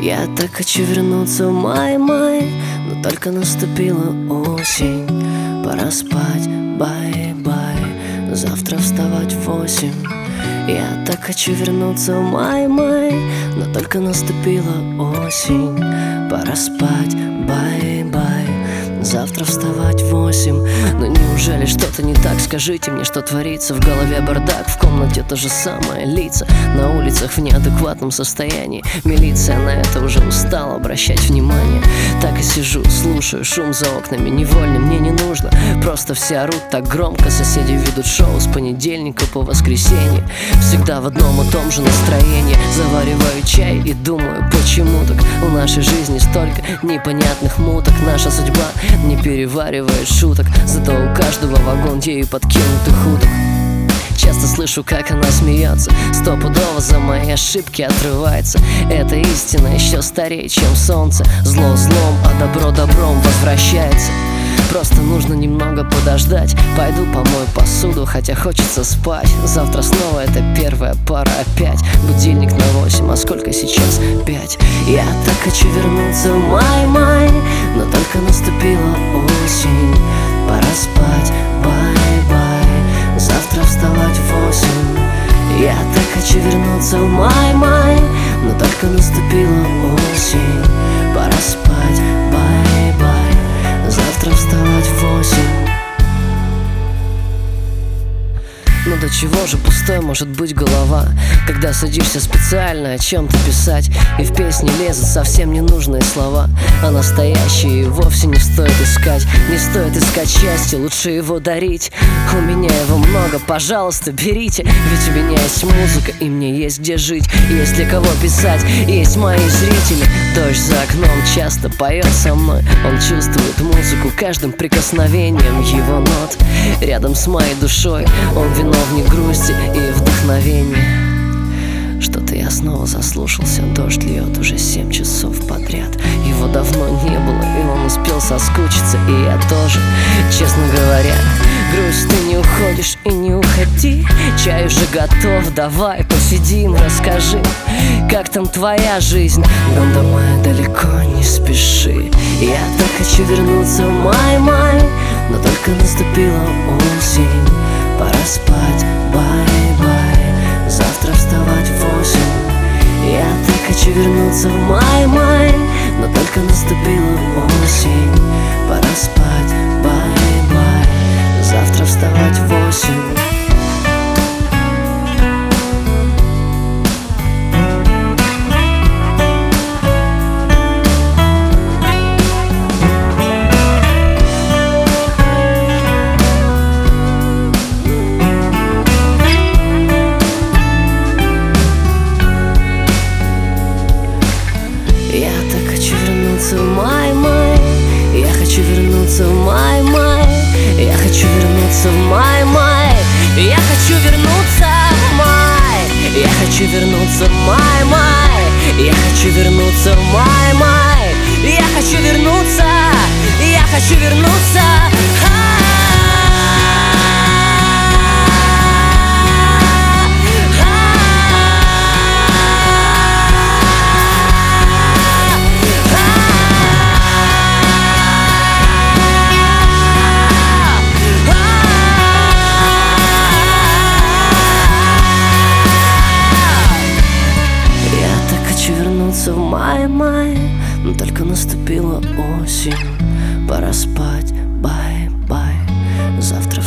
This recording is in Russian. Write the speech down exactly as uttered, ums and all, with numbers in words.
Я так хочу вернуться в май-май, но только наступила осень. Пора спать, бай-бай, завтра вставать в восемь. Я так хочу вернуться в май-май, но только наступила осень. Пора спать, бай-бай, завтра вставать в восемь. Но неужели что-то не так? Скажите мне, что творится. В голове бардак, в комнате то же самое. Лица на улицах в неадекватном состоянии. Милиция на это уже устала обращать внимание. Так и сижу, слушаю шум за окнами. Невольно мне не нужно, просто все орут так громко. Соседи ведут шоу с понедельника по воскресенье. Всегда в одном и том же настроении. Завариваю чай и думаю, почему так в нашей жизни столько непонятных муток. Наша судьба не переваривает шуток, зато у каждого вагон ею подкинутых уток. Часто слышу, как она смеется, стопудово за мои ошибки отрывается. Это истина еще старее, чем солнце. Зло злом, а добро добром возвращается. Просто нужно немного подождать. Пойду помою посуду, хотя хочется спать. Завтра снова это первая пара опять. Будильник на восемь, а сколько сейчас? Пять. Я так хочу вернуться в май-май, но только наступила осень. Пора спать, бай-бай, завтра вставать в восемь. Я так хочу вернуться в май-май, но только наступила осень. Пора спать, бай-бай, завтра вставать в восемь. Ну до чего же пустой может быть голова, когда садишься специально о чем-то писать, и в песне лезут совсем ненужные слова, а настоящие вовсе не стоит искать. Не стоит искать счастье, лучше его дарить. У меня его много, пожалуйста, берите. Ведь у меня есть музыка, и мне есть где жить, есть для кого писать, есть мои зрители. Дождь за окном часто поет со мной. Он чувствует музыку каждым прикосновением его нот. Рядом с моей душой он виновник грусти и вдохновения. Что-то я снова заслушался. Дождь льет уже семь часов подряд. Его давно не было, и он успел соскучиться. И я тоже, честно говоря. Грусть, ты не уходишь и не уходи. Чай уже готов, давай посидим. Расскажи, как там твоя жизнь. Дом домой далеко, не спеши. Я так хочу вернуться в май-май, но только наступила осень. Пора спать, бай-бай, завтра вставать в восемь. Я так хочу вернуться в май-май, но только наступила осень. Пора спать, бай-бай, завтра вставать в восемь. В май-май, я хочу вернуться в май-май, я хочу вернуться в май-май, я хочу вернуться в май, я хочу вернуться в май-май, я хочу вернуться в май-май, я хочу вернуться, я хочу вернуться. В май-май, но только наступила осень. Пора спать, бай-бай, завтра